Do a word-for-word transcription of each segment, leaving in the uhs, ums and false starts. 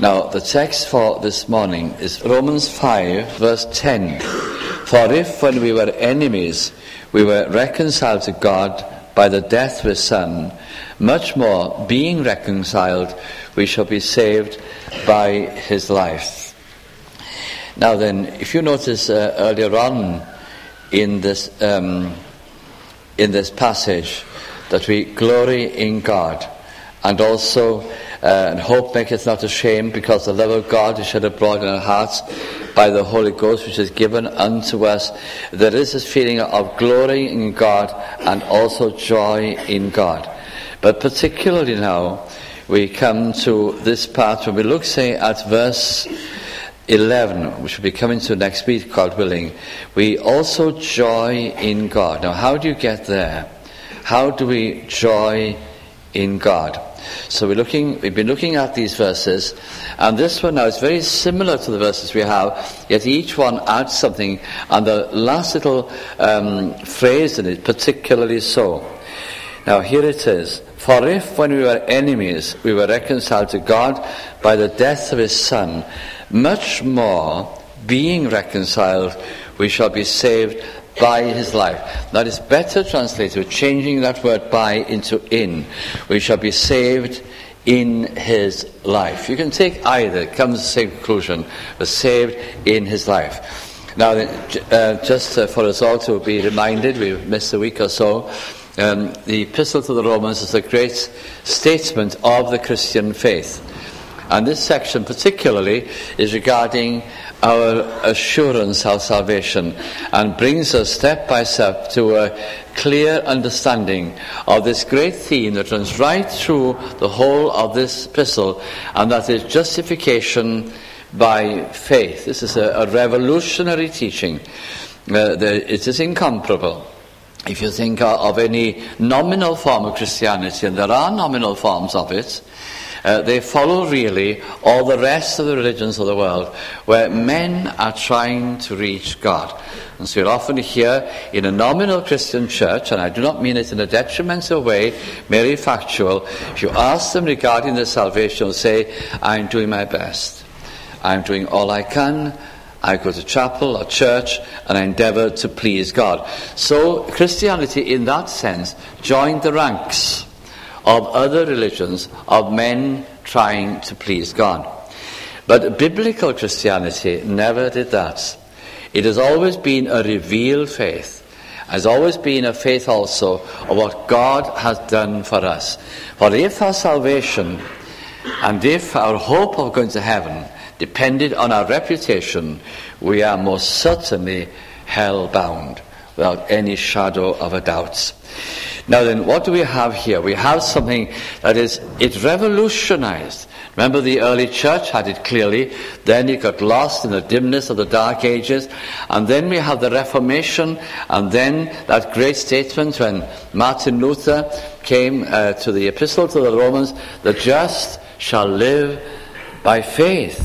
Now, the text for this morning is Romans five, verse ten. For if, when we were enemies, we were reconciled to God by the death of his Son, much more, being reconciled, we shall be saved by his life. Now then, if you notice uh, earlier on in this um, in this passage that we glory in God, and also uh, and hope maketh not ashamed, because the love of God is shed abroad in our hearts by the Holy Ghost, which is given unto us. There is this feeling of glory in God and also joy in God. But particularly now, we come to this part where we look, say, at verse eleven, which we'll be coming to next week, God willing. We also joy in God. Now, how do you get there? How do we joy in God? So we're looking, we've been looking at these verses, and this one now is very similar to the verses we have, yet each one adds something, and the last little um, phrase in it particularly so. Now here it is. For if, when we were enemies, we were reconciled to God by the death of his Son, much more, being reconciled, we shall be saved by his life. That is better translated with changing that word by into in. We shall be saved in his life. You can take either, it comes to the same conclusion, but saved in his life. Now, uh, just uh, for us all to be reminded, we've missed a week or so, um, the Epistle to the Romans is a great statement of the Christian faith. And this section particularly is regarding our assurance of salvation, and brings us step by step to a clear understanding of this great theme that runs right through the whole of this epistle, and that is justification by faith. This is a, a revolutionary teaching. Uh, the, it is incomparable. If you think of any nominal form of Christianity, and there are nominal forms of it, Uh, they follow really all the rest of the religions of the world, where men are trying to reach God. And so you'll often hear in a nominal Christian church, and I do not mean it in a detrimental way, merely factual, if you ask them regarding their salvation, they'll say, I'm doing my best. I'm doing all I can. I go to chapel or church, and I endeavour to please God. So Christianity, in that sense, joined the ranks of other religions, of men trying to please God. But biblical Christianity never did that. It has always been a revealed faith, has always been a faith also of what God has done for us. For if our salvation and if our hope of going to heaven depended on our reputation, we are most certainly hell-bound, without any shadow of a doubt. Now then, what do we have here? We have something that is, it revolutionized. Remember, the early church had it clearly. Then it got lost in the dimness of the Dark Ages. And then we have the Reformation. And then that great statement when Martin Luther came uh, to the Epistle to the Romans, the just shall live by faith.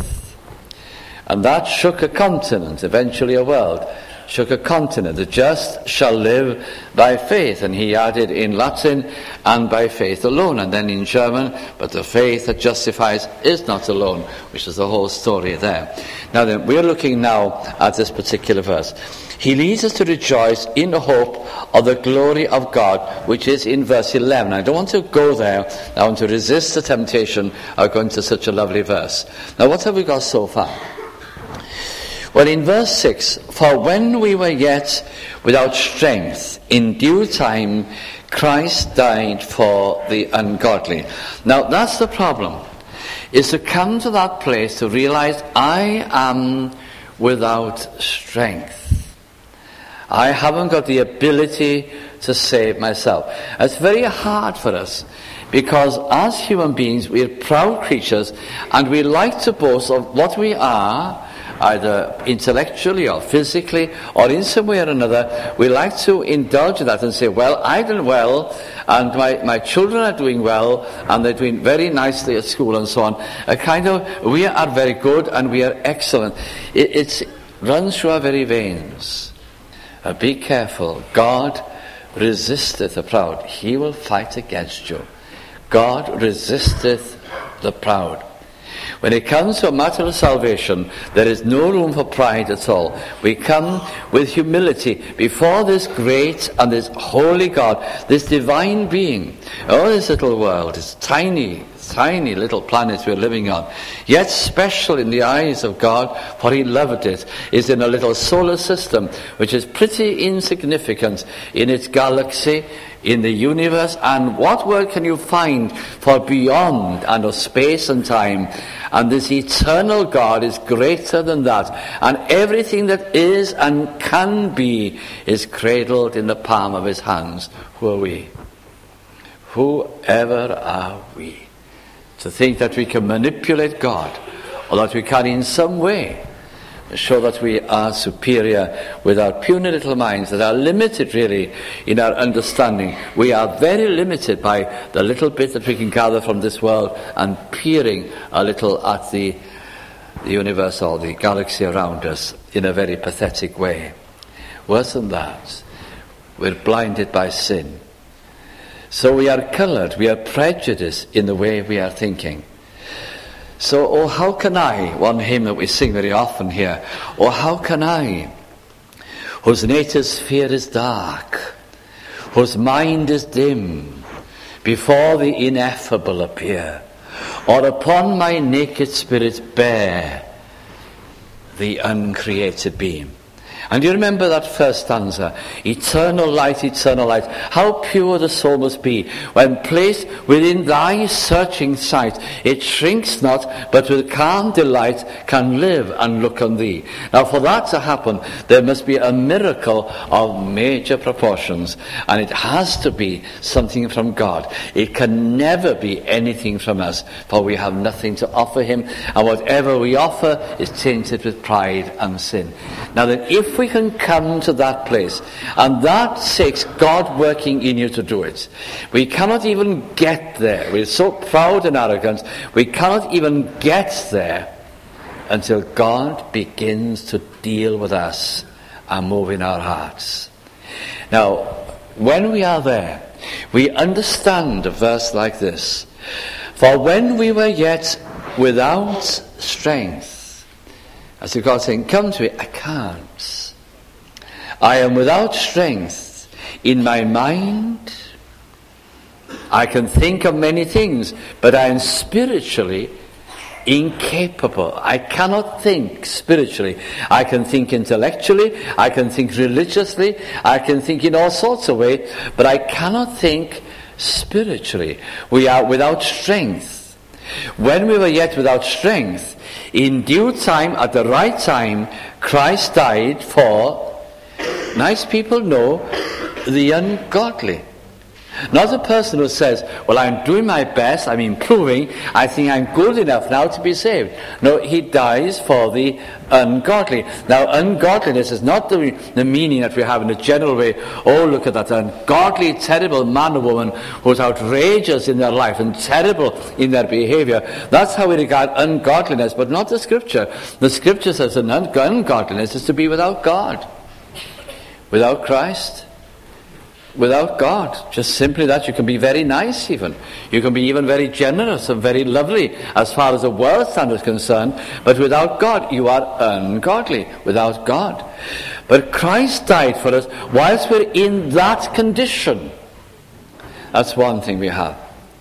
And that shook a continent, eventually a world. Shook a continent. The just shall live by faith. And he added in Latin, and by faith alone. And then in German, but the faith that justifies is not alone, which is the whole story there. Now then, we're looking now at this particular verse. He leads us to rejoice in the hope of the glory of God, which is in verse eleven. I don't want to go there. I want to resist the temptation of going to such a lovely verse. Now, what have we got so far? Well, in verse six, for when we were yet without strength, in due time Christ died for the ungodly. Now, that's the problem, is to come to that place to realize I am without strength. I haven't got the ability to save myself. It's very hard for us, because as human beings, we're proud creatures, and we like to boast of what we are, either intellectually or physically or in some way or another. We like to indulge in that and say, well, I've done well, and my, my children are doing well, and they're doing very nicely at school and so on. A kind of, we are very good and we are excellent. It it's, runs through our very veins. Uh, be careful. God resisteth the proud. He will fight against you. God resisteth the proud. When it comes to a matter of salvation, there is no room for pride at all. We come with humility before this great and this holy God, this divine being. Oh, this little world is tiny, tiny little planet we're living on, yet special in the eyes of God, for he loved it, is in a little solar system which is pretty insignificant in its galaxy, in the universe. And what word can you find for beyond and of space and time? And this eternal God is greater than that, and everything that is and can be is cradled in the palm of his hands. Who are we? Whoever are we to think that we can manipulate God, or that we can in some way show that we are superior with our puny little minds that are limited really in our understanding. We are very limited by the little bit that we can gather from this world and peering a little at the, the universe or the galaxy around us in a very pathetic way. Worse than that, we're blinded by sin. So we are coloured, we are prejudiced in the way we are thinking. So, oh, how can I, one hymn that we sing very often here, oh, how can I, whose native sphere is dark, whose mind is dim, before the ineffable appear, or upon my naked spirit bear the uncreated beam. And you remember that first stanza, eternal light, eternal light, how pure the soul must be, when placed within thy searching sight, it shrinks not, but with calm delight can live and look on thee. Now for that to happen, there must be a miracle of major proportions, and it has to be something from God. It can never be anything from us, for we have nothing to offer him, and whatever we offer is tainted with pride and sin. Now then, if we can come to that place, and that takes God working in you to do it. We cannot even get there. We're so proud and arrogant, we cannot even get there until God begins to deal with us and move in our hearts. Now, when we are there, we understand a verse like this. For when we were yet without strength, as if God saying, come to me, I can't. I am without strength in my mind. I can think of many things, but I am spiritually incapable. I cannot think spiritually. I can think intellectually, I can think religiously, I can think in all sorts of ways, but I cannot think spiritually. We are without strength. When we were yet without strength, in due time, at the right time, Christ died for, nice people know, the ungodly. Not a person who says, well, I'm doing my best, I'm improving, I think I'm good enough now to be saved. No, he dies for the ungodly. Now, ungodliness is not the, the meaning that we have in a general way. Oh, look at that ungodly, terrible man or woman who's outrageous in their life and terrible in their behavior. That's how we regard ungodliness, but not the Scripture. The Scripture says that ungodliness is to be without God, without Christ, without God. Just simply that. You can be very nice even. You can be even very generous and very lovely as far as the world standard is concerned, but without God you are ungodly, without God. But Christ died for us whilst we're in that condition. That's one thing we have.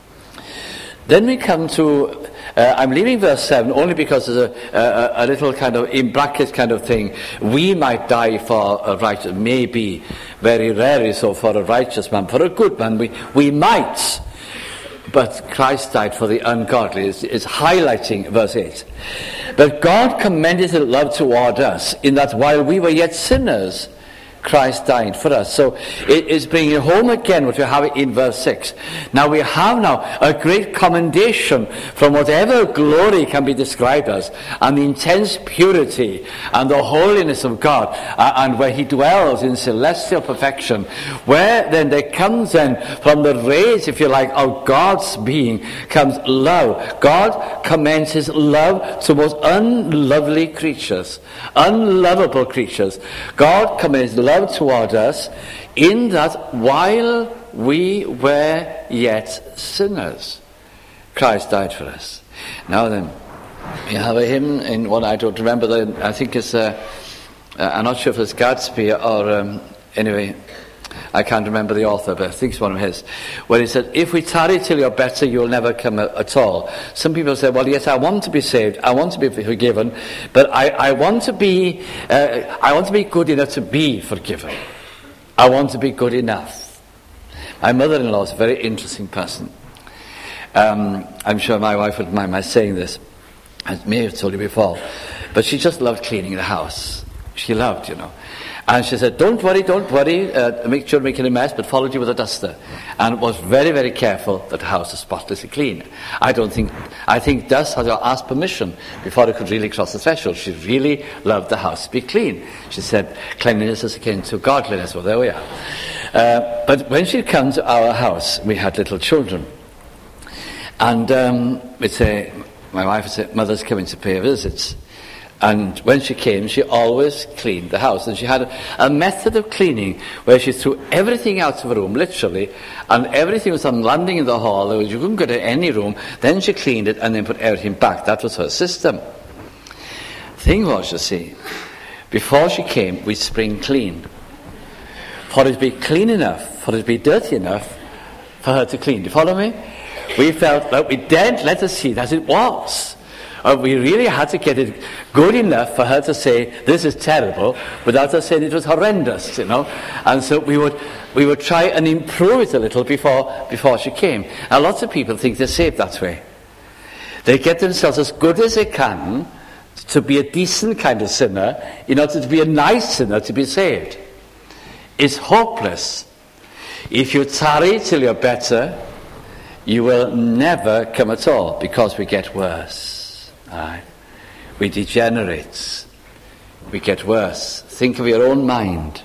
Then we come to Uh, I'm leaving verse seven only because there's a, a, a little kind of in brackets kind of thing. We might die for a righteous, maybe, very rarely so for a righteous man, for a good man, we, we might. But Christ died for the ungodly. It's, it's highlighting verse eight. But God commended his love toward us in that while we were yet sinners, Christ died for us. So it is bringing home again what we have in verse six. Now we have now a great commendation from whatever glory can be described as, and the intense purity and the holiness of God, uh, and where he dwells in celestial perfection, where then there comes then from the rays, if you like, of God's being comes love. God commends his love to most unlovely creatures, unlovable creatures. God commends love toward us in that while we were yet sinners, Christ died for us. Now then, We have a hymn in one I don't remember. The, I think it's, uh, uh, I'm not sure if it's Gadsby or, um, anyway, I can't remember the author, but I think it's one of his, where he said, if we tarry till you're better, you'll never come at all. Some people say, well, yes, I want to be saved, I want to be forgiven, but I, I want to be, uh, I want to be good enough to be forgiven. I want to be good enough. My mother-in-law is a very interesting person. Um, I'm sure my wife wouldn't mind my saying this. I may have told you before. But she just loved cleaning the house. She loved, you know. And she said, don't worry, don't worry, uh, make sure you're making a mess, but followed you with a duster. And was very, very careful that the house was spotlessly clean. I don't think, I think dust had to ask permission before it could really cross the threshold. She really loved the house to be clean. She said, cleanliness is akin to godliness. Well, there we are. Uh, but when she'd come to our house, we had little children. And um, we'd say, my wife would say, Mother's coming to pay visits. And when she came, she always cleaned the house. And she had a, a method of cleaning where she threw everything out of the room, literally, and everything was on landing in the hall. You couldn't go to any room. Then she cleaned it and then put everything back. That was her system. Thing was, you see, before she came, we'd spring clean. For it to be clean enough, for it to be dirty enough, for her to clean. Do you follow me? We felt that we daren't let her see it as it was. Or we really had to get it good enough for her to say, this is terrible, without her saying it was horrendous, you know. And so we would we would try and improve it a little before before she came. Now, lots of people think they're saved that way. They get themselves as good as they can to be a decent kind of sinner in order to be a nice sinner to be saved. It's hopeless. If you tarry till you're better, you will never come at all, because we get worse. Right. We degenerate. We get worse. Think of your own mind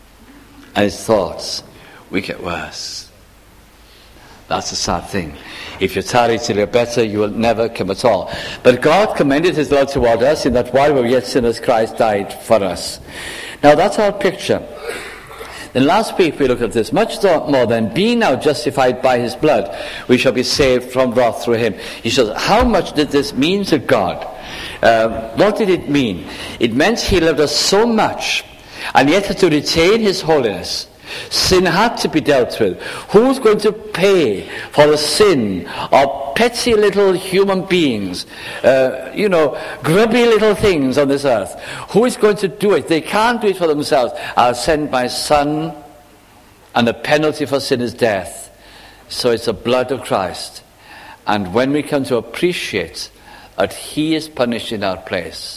and its thoughts. We get worse. That's a sad thing. If you tarry till you're better, you will never come at all. But God commended his love toward us in that while we were yet sinners, Christ died for us. Now that's our picture. Then last week we looked at this. Much more than being now justified by his blood, we shall be saved from wrath through him. He says, how much did this mean to God? Uh, what did it mean? It meant he loved us so much, and yet to retain his holiness, sin had to be dealt with. Who's going to pay for the sin of petty little human beings, uh, you know, grubby little things on this earth? Who is going to do it? They can't do it for themselves. I'll send my son, and the penalty for sin is death. So it's the blood of Christ. And when we come to appreciate that he is punished in our place,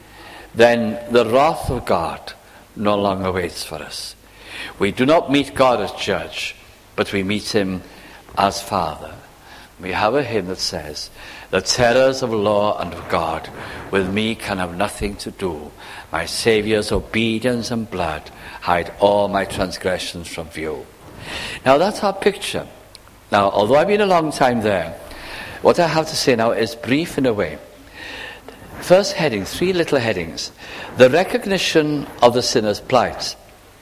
then the wrath of God no longer waits for us. We do not meet God as judge, but we meet him as Father. We have a hymn that says, the terrors of law and of God with me can have nothing to do. My Saviour's obedience and blood hide all my transgressions from view. Now that's our picture. Now, although I've been a long time there, what I have to say now is brief in a way. First heading, three little headings. The recognition of the sinner's plight.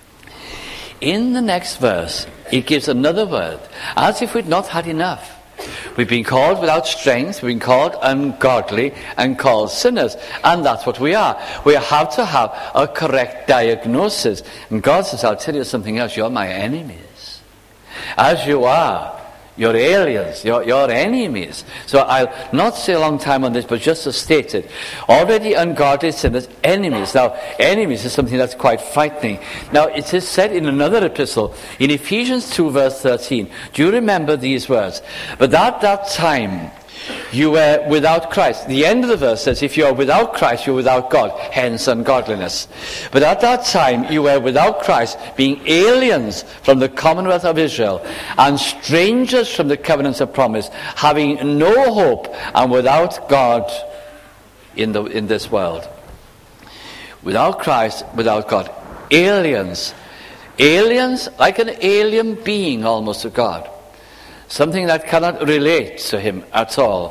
In the next verse, it gives another word, as if we'd not had enough. We've been called without strength, we've been called ungodly, and called sinners. And that's what we are. We have to have a correct diagnosis. And God says, I'll tell you something else, you're my enemies. As you are, you're aliens, you're, you're enemies. So I'll not say a long time on this, but just to state it. Already ungodly sinners, enemies. Now, enemies is something that's quite frightening. Now, it is said in another epistle, in Ephesians two, verse thirteen. Do you remember these words? But at that time, you were without Christ. The end of the verse says, if you are without Christ, you're without God, hence ungodliness. But at that time, you were without Christ, being aliens from the commonwealth of Israel, and strangers from the covenants of promise, having no hope, and without God in the in this world. Without Christ, without God. Aliens. Aliens, like an alien being almost to God. Something that cannot relate to him at all.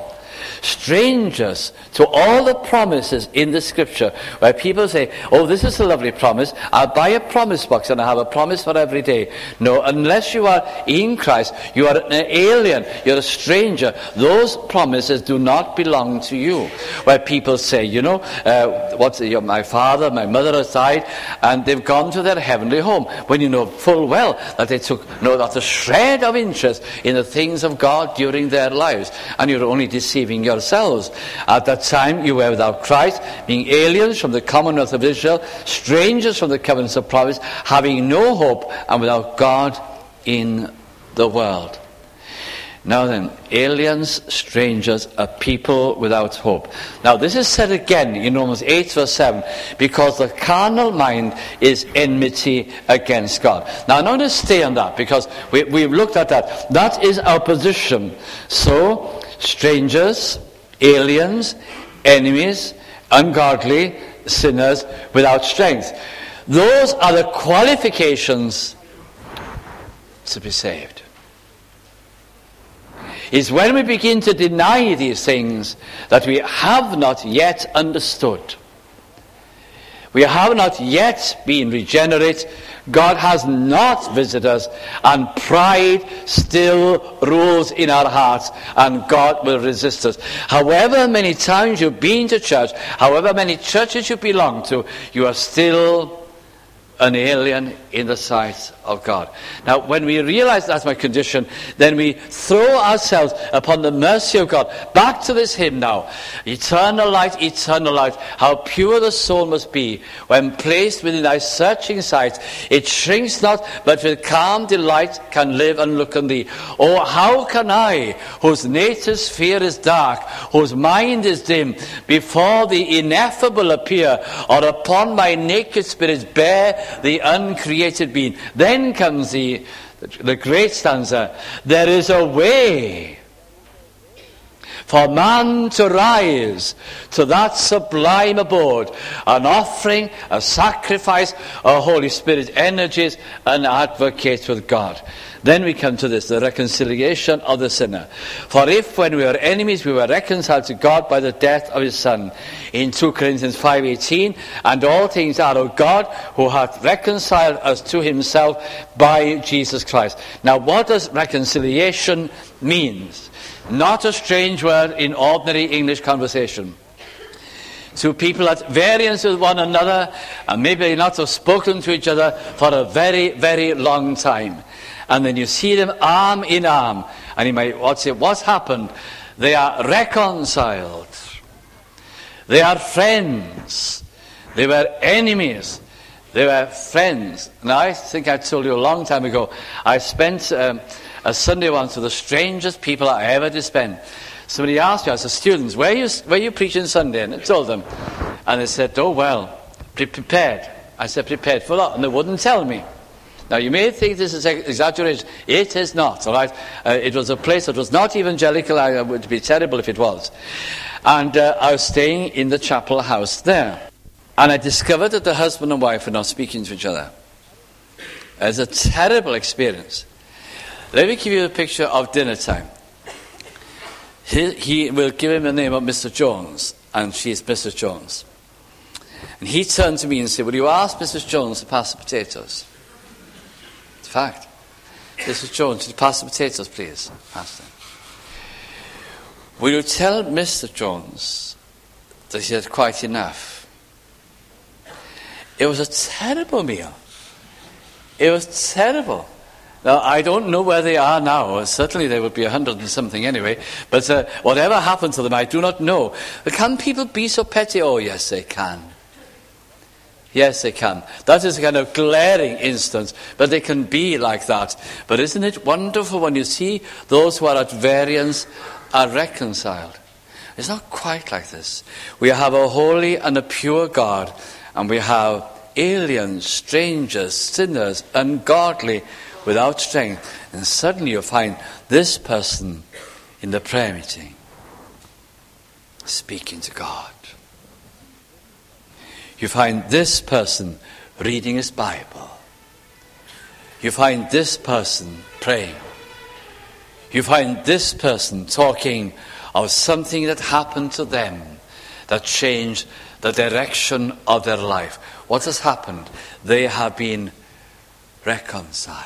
strangers to all the promises in the scripture, where people say, oh, this is a lovely promise, I'll buy a promise box and I have a promise for every day. No, unless you are in Christ, you are an alien, you're a stranger. Those promises do not belong to you. Where people say, you know, uh, what's it, my father, my mother has died, and they've gone to their heavenly home, when you know full well that they took no, not a shred of interest in the things of God during their lives, and you're only deceiving yourselves. At that time you were without Christ, being aliens from the commonwealth of Israel, strangers from the covenants of promise, having no hope, and without God in the world. Now then, aliens, strangers, are people without hope. Now this is said again in Romans eight verse seven, because the carnal mind is enmity against God. Now I'm not going to stay on that, because we, we've looked at that. That is our position. So, strangers, aliens, enemies, ungodly, sinners without strength. Those are the qualifications to be saved. It's when we begin to deny these things that we have not yet understood. We have not yet been regenerate. God has not visited us, and pride still rules in our hearts, and God will resist us. However many times you've been to church, however many churches you belong to, you are still an alien in the sight of God. Now, when we realize that's my condition, then we throw ourselves upon the mercy of God. Back to this hymn now. Eternal light, eternal light, how pure the soul must be when placed within thy searching sight. It shrinks not, but with calm delight can live and look on thee. Oh, how can I, whose native sphere is dark, whose mind is dim, before the ineffable appear, or upon my naked spirit bear the uncreated being? Then comes the, the great stanza. There is a way for man to rise to that sublime abode, an offering, a sacrifice, a Holy Spirit energies, an advocate with God. Then we come to this, the reconciliation of the sinner. For if when we were enemies we were reconciled to God by the death of his Son, in two Corinthians five eighteen, and all things are of God, who hath reconciled us to himself by Jesus Christ. Now what does reconciliation mean? Not a strange word in ordinary English conversation. Two people at variance with one another, and maybe not have spoken to each other for a very, very long time. And then you see them arm in arm, and you might say, what's happened? They are reconciled. They are friends. They were enemies. They were friends. Now, I think I told you a long time ago, I spent um, a Sunday once with the strangest people I ever did spend. Somebody asked me, as a student, where are you, where are you preaching Sunday? And I told them. And they said, oh, well, be prepared. I said, prepared for what? And they wouldn't tell me. Now, you may think this is exaggeration. It is not, all right? Uh, it was a place that was not evangelical. It would be terrible if it was. And uh, I was staying in the chapel house there. And I discovered that the husband and wife were not speaking to each other. It was a terrible experience. Let me give you a picture of dinner time. He, he will give him the name of Mister Jones, and she is Missus Jones. And he turned to me and said, will you ask Missus Jones to pass the potatoes? It's a fact. Missus Jones, could you pass the potatoes, please? Pass them. Will you tell Mister Jones that he had quite enough? It was a terrible meal. It was terrible. Now, I don't know where they are now. Certainly they would be a hundred and something anyway. But uh, whatever happened to them, I do not know. But can people be so petty? Oh, yes, they can. Yes, they can. That is a kind of glaring instance. But they can be like that. But isn't it wonderful when you see those who are at variance are reconciled? It's not quite like this. We have a holy and a pure God. And we have aliens, strangers, sinners, ungodly, without strength. And suddenly you find this person in the prayer meeting speaking to God. You find this person reading his Bible. You find this person praying. You find this person talking of something that happened to them that changed the direction of their life. What has happened? They have been reconciled.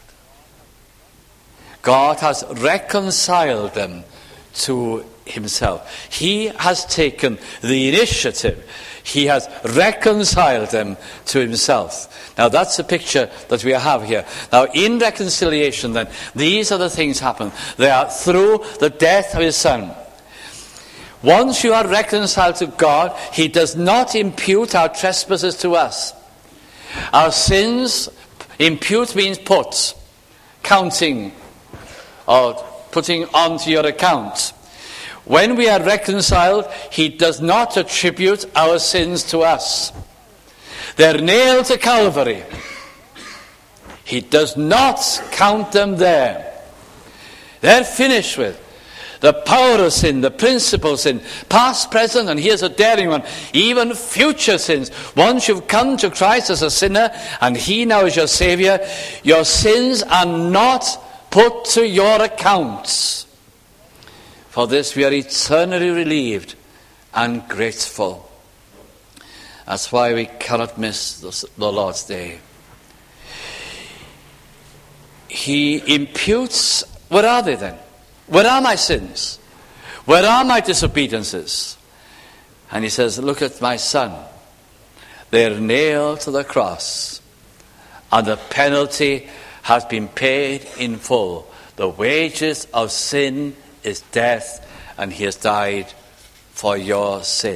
God has reconciled them to himself. He has taken the initiative. He has reconciled them to himself. Now that's the picture that we have here. Now in reconciliation then, these are the things happen. They are through the death of his son. Once you are reconciled to God, he does not impute our trespasses to us. Our sins, impute means put, counting, or putting onto your account. When we are reconciled, he does not attribute our sins to us. They're nailed to Calvary. He does not count them there. They're finished with. The power of sin, the principal sin, past, present, and here's a daring one, even future sins. Once you've come to Christ as a sinner, and he now is your Saviour, your sins are not put to your accounts. For this we are eternally relieved and grateful. That's why we cannot miss the Lord's Day. He imputes, where are they then? Where are my sins? Where are my disobediences? And he says, look at my son. They're nailed to the cross, and the penalty has been paid in full. The wages of sin is death, and he has died for your sin.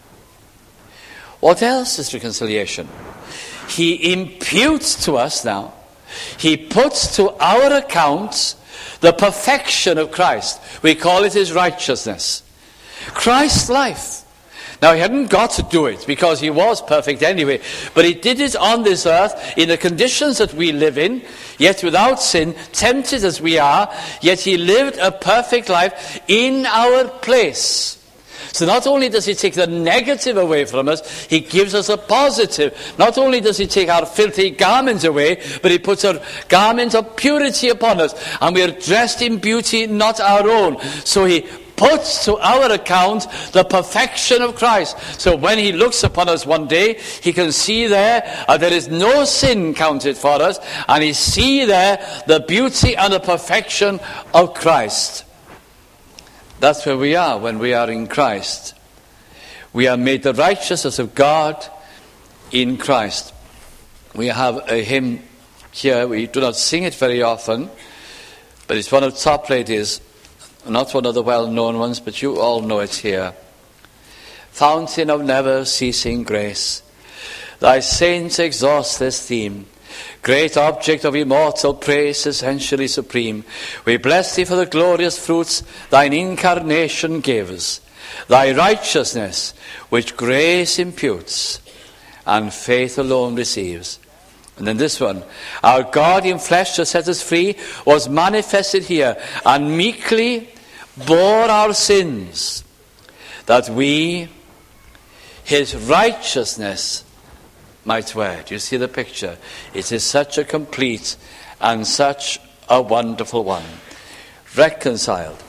What else is reconciliation? He imputes to us now. He puts to our account the perfection of Christ. We call it his righteousness. Christ's life. Now, he hadn't got to do it because he was perfect anyway, but he did it on this earth in the conditions that we live in, yet without sin, tempted as we are, yet he lived a perfect life in our place. So not only does he take the negative away from us, he gives us a positive. Not only does he take our filthy garments away, but he puts a garment of purity upon us. And we are dressed in beauty, not our own. So he puts to our account the perfection of Christ. So when he looks upon us one day, he can see there uh, there is no sin counted for us. And he see there the beauty and the perfection of Christ. That's where we are when we are in Christ. We are made the righteousness of God in Christ. We have a hymn here. We do not sing it very often, but it's one of top ladies, not one of the well-known ones, but you all know it here. Fountain of never-ceasing grace, thy saints exhaust this theme. Great object of immortal praise, essentially supreme. We bless thee for the glorious fruits thine incarnation gives, thy righteousness which grace imputes and faith alone receives. And then this one, our God in flesh to set us free was manifested here and meekly bore our sins, that we his righteousness might wear. Do you see the picture? It is such a complete and such a wonderful one. Reconciled.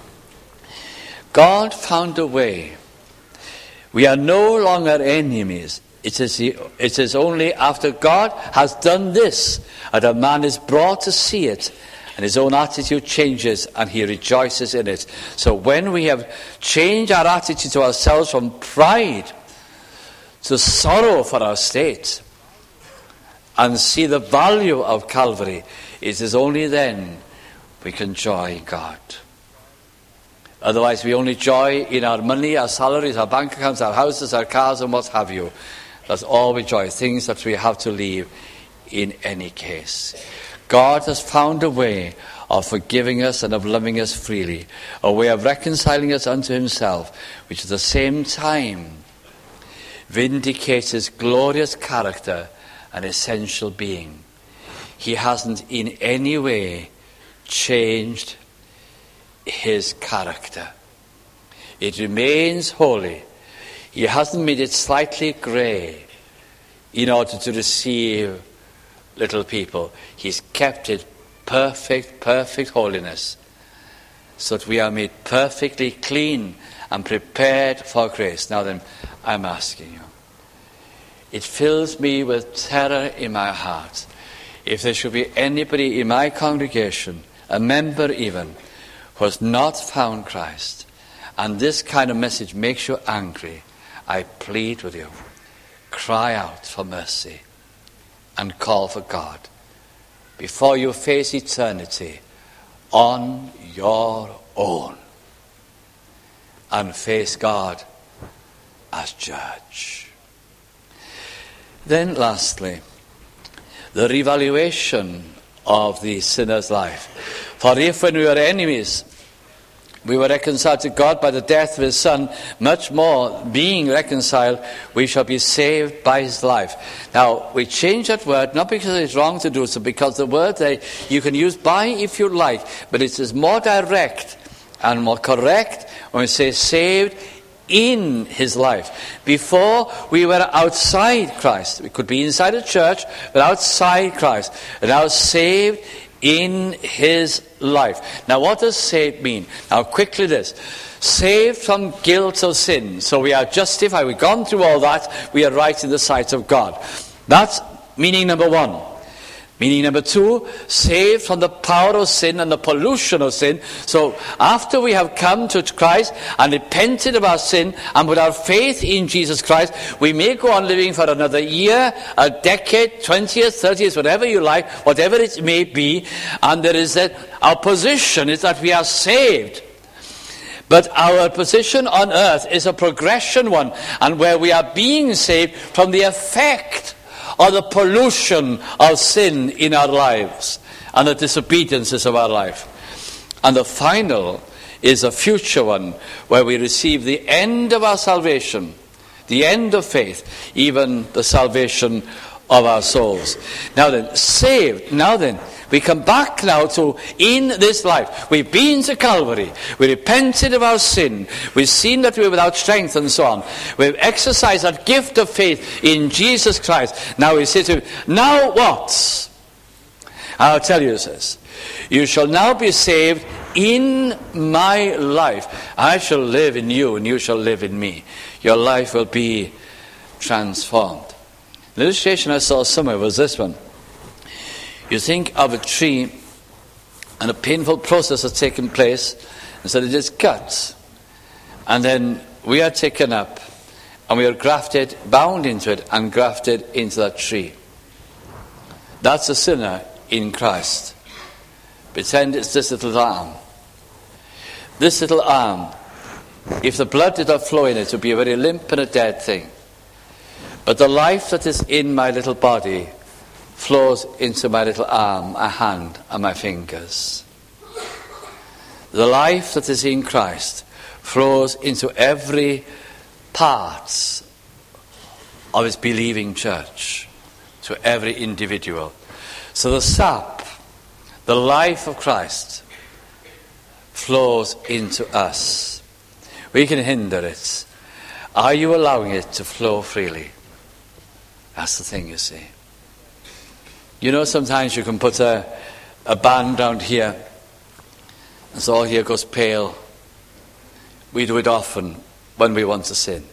God found a way. We are no longer enemies. It is, the, it is only after God has done this that a man is brought to see it, and his own attitude changes and he rejoices in it. So when we have changed our attitude to ourselves from pride to sorrow for our state, and see the value of Calvary, it is only then we can joy God. Otherwise we only joy in our money, our salaries, our bank accounts, our houses, our cars, and what have you. That's all we joy, things that we have to leave in any case. God has found a way of forgiving us and of loving us freely, a way of reconciling us unto himself, which at the same time vindicates his glorious character and essential being. He hasn't in any way changed his character. It remains holy. He hasn't made it slightly grey in order to receive little people. He's kept it perfect, perfect holiness. so that we are made perfectly clean and prepared for grace. Now then, I'm asking you, it fills me with terror in my heart if there should be anybody in my congregation, a member even, who has not found Christ, and this kind of message makes you angry. I plead with you, cry out for mercy and call for God before you face eternity on your own and face God as judge. Then lastly, the revaluation of the sinner's life. For if when we were enemies, we were reconciled to God by the death of his Son, much more, being reconciled, we shall be saved by his life. Now, we change that word, not because it's wrong to do so, because the word there, you can use by if you like, but it is more direct and more correct when we say saved in his life. Before, we were outside Christ. We could be inside a church, but outside Christ. And now saved in his life. Now, what does saved mean? Now, quickly this. Saved from guilt of sin. So we are justified. We've gone through all that. We are right in the sight of God. That's meaning number one. Meaning number two, saved from the power of sin and the pollution of sin. So after we have come to Christ and repented of our sin and put our faith in Jesus Christ, we may go on living for another year, a decade, twenty years, thirty years, whatever you like, whatever it may be. And there is that our position is that we are saved. But our position on earth is a progression one, and where we are being saved from the effect or the pollution of sin in our lives and the disobediences of our life. And the final is a future one where we receive the end of our salvation, the end of faith, even the salvation of our souls. Now then, saved. Now then, we come back now to in this life. We've been to Calvary. We repented of our sin. We've seen that we're without strength and so on. We've exercised that gift of faith in Jesus Christ. Now we say to him, now what? I'll tell you this. You shall now be saved in my life. I shall live in you and you shall live in me. Your life will be transformed. The illustration I saw somewhere was this one. You think of a tree and a painful process has taken place, and so it is cut. And then we are taken up and we are grafted, bound into it and grafted into that tree. That's a sinner in Christ. Pretend it's this little arm. This little arm, if the blood did not flow in it, it would be a very limp and a dead thing. But the life that is in my little body flows into my little arm, a hand, and my fingers. The life that is in Christ flows into every part of his believing church, to every individual. So the sap, the life of Christ, flows into us. We can hinder it. Are you allowing it to flow freely? That's the thing, you see. You know, sometimes you can put a, a band down here, and so all here goes pale. We do it often when we want to sin.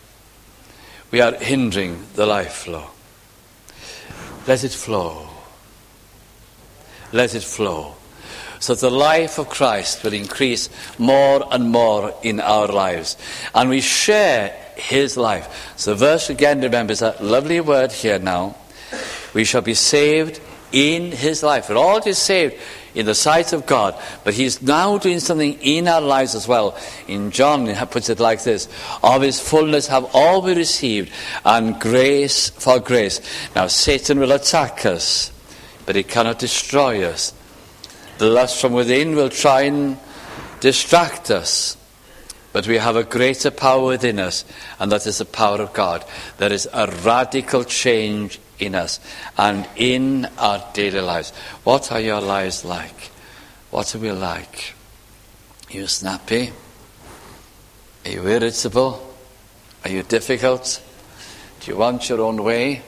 We are hindering the life flow. Let it flow. Let it flow. So that the life of Christ will increase more and more in our lives. And we share his life. So the verse again, remember, is that lovely word here now. We shall be saved in his life. We're all just saved in the sight of God. But he's now doing something in our lives as well. In John, he puts it like this. Of his fullness have all we received, and grace for grace. Now Satan will attack us, but he cannot destroy us. The lust from within will try and distract us. But we have a greater power within us, and that is the power of God. There is a radical change in us and in our daily lives. What are your lives like? What are we like? Are you snappy? Are you irritable? Are you difficult? Do you want your own way?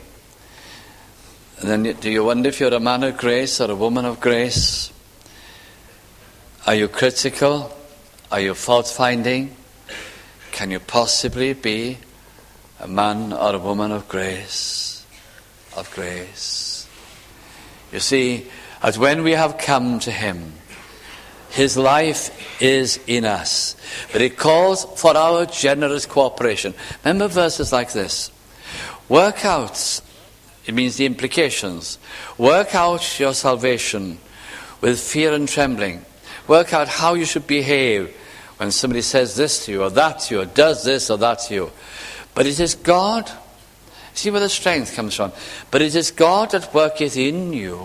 And then do you wonder if you're a man of grace or a woman of grace? Are you critical? Are you fault-finding? Can you possibly be a man or a woman of grace? Of grace. You see, as when we have come to him, his life is in us. But it calls for our generous cooperation. Remember verses like this. Work out, it means the implications. Work out your salvation with fear and trembling. Work out how you should behave when somebody says this to you or that to you or does this or that to you. But it is God. See where the strength comes from. But it is God that worketh in you,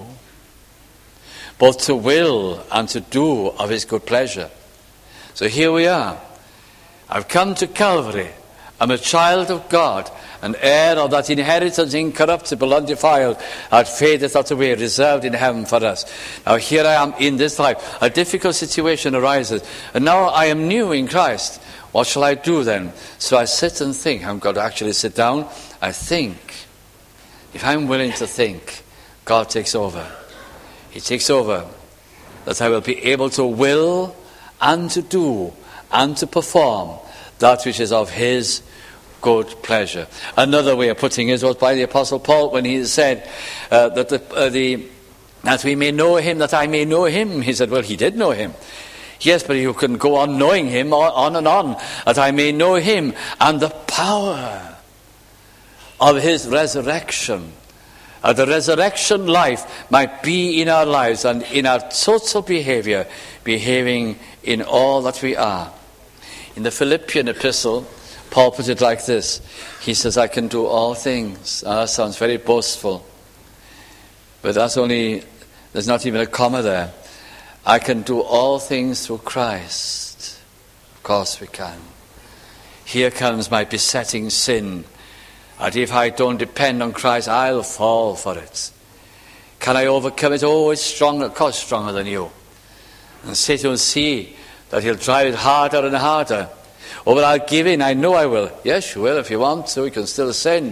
both to will and to do of his good pleasure. So here we are. I've come to Calvary. I'm a child of God, an heir of that inheritance incorruptible, undefiled, that fadeth not away, reserved in heaven for us. Now here I am in this life. A difficult situation arises, and now I am new in Christ. What shall I do then? So I sit and think. I'm going to actually sit down. I think. If I'm willing to think, God takes over. He takes over, that I will be able to will and to do and to perform that which is of his good pleasure. Another way of putting it was by the Apostle Paul when he said uh, that the, uh, the that we may know him, that I may know him. He said, well, he did know him. Yes, but you can go on knowing him on and on, that I may know him and the power of his resurrection. Uh, the resurrection life might be in our lives and in our total behavior, behaving in all that we are. In the Philippian epistle, Paul put it like this. He says, I can do all things. Now, that sounds very boastful. But that's only, there's not even a comma there. I can do all things through Christ. Of course we can. Here comes my besetting sin. And if I don't depend on Christ, I'll fall for it. Can I overcome it? Oh, it's stronger, of course stronger than you. And Satan will see that he'll drive it harder and harder. Oh, but I'll give in, I know I will. Yes, you will if you want to, you can still sin.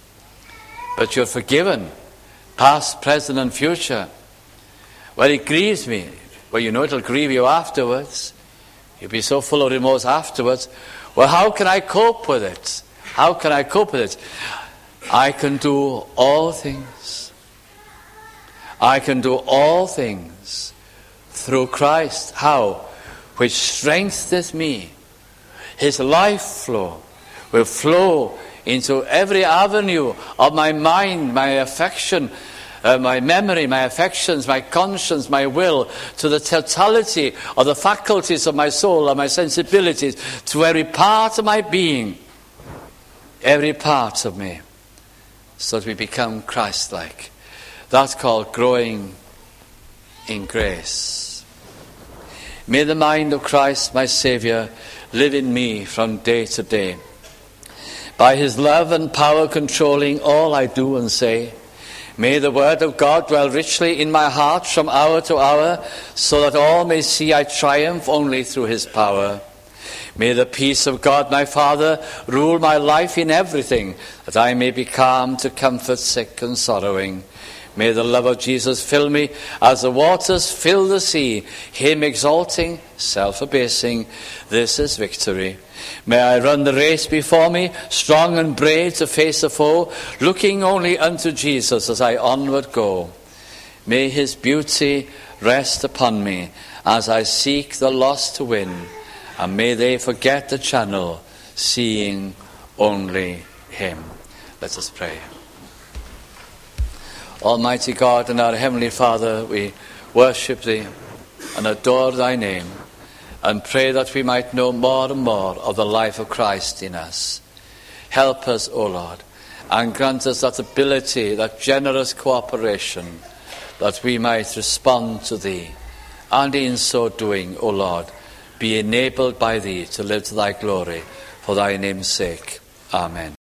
But you're forgiven, past, present and future. Well, it grieves me. Well, you know it'll grieve you afterwards. You'll be so full of remorse afterwards. Well, how can I cope with it? How can I cope with it? I can do all things. I can do all things through Christ. How? Which strengtheneth me. His life flow will flow into every avenue of my mind, my affection, uh, my memory, my affections, my conscience, my will, to the totality of the faculties of my soul and my sensibilities, to every part of my being, every part of me, so that we become Christ-like. That's called growing in grace. May the mind of Christ, my Saviour, live in me from day to day. By his love and power controlling all I do and say, may the word of God dwell richly in my heart from hour to hour, so that all may see I triumph only through his power. May the peace of God my Father rule my life in everything, that I may be calm to comfort sick and sorrowing. May the love of Jesus fill me as the waters fill the sea, him exalting, self-abasing. This is victory. May I run the race before me, strong and brave to face the foe, looking only unto Jesus as I onward go. May his beauty rest upon me as I seek the lost to win, and may they forget the channel, seeing only him. Let us pray. Almighty God and our Heavenly Father, we worship thee and adore thy name, and pray that we might know more and more of the life of Christ in us. Help us, O Lord, and grant us that ability, that generous cooperation, that we might respond to thee, and in so doing, O Lord, be enabled by thee to live to thy glory, for thy name's sake. Amen.